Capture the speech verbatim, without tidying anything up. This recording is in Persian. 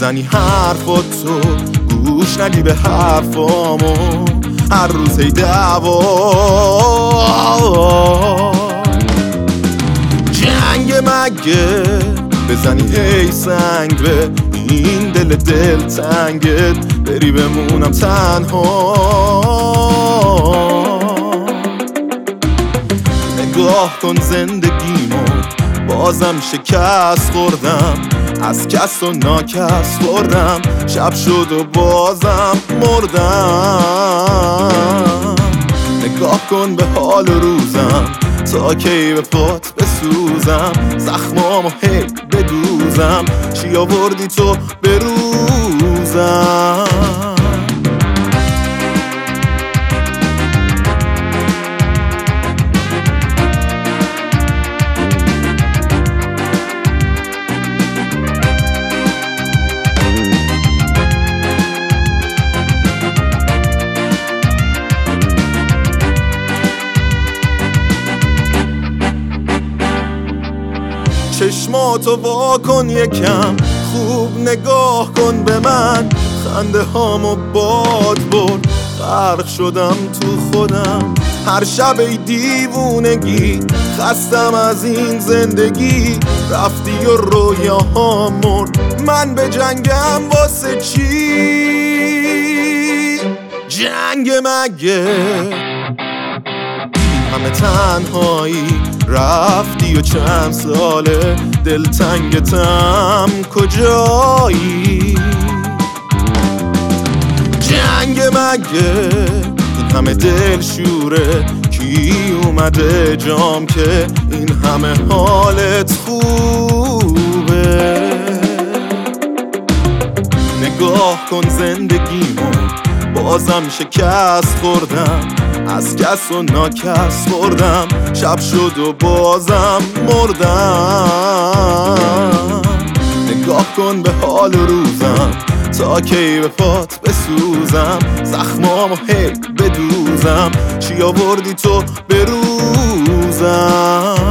بزنی حرفاتو، گوش ندی به حرفامو، هر روز هی دعوا. جنگ مگه بزنی هی سنگ به این دل دل تنگت، بری بمونم تنها. نگاه کن زندگیمو، بازم شکست خوردم، از کس و ناکس خوردم، شب شد و بازم مردم. نگاه کن به حال روزم، تا کی به پات بسوزم، زخمامو هی بدوزم، چی آوردی تو بروزم. چشماتو وا کن یکم، خوب نگاه کن به من، خنده هامو باد برد، غرق شدم تو خودم. هر شب ای دیوونگی، خستم از این زندگی، رفتی و رویاهام مرد، من به جنگم واسه چی؟ جنگ مگه همه تنهایی، رفتی و چند ساله دلتنگتم کجایی؟ جنگ مگه این همه دل شوره، کی اومده جام که این همه حالت خوبه؟ نگاه کن زندگیمو، بازم شکست خوردم، از کس و ناکس خوردم، شب شد و بازم مردم. نگاه کن به حال روزم، تا کی به پات بسوزم، زخمامو هی بدوزم، چی آوردی تو بروزم.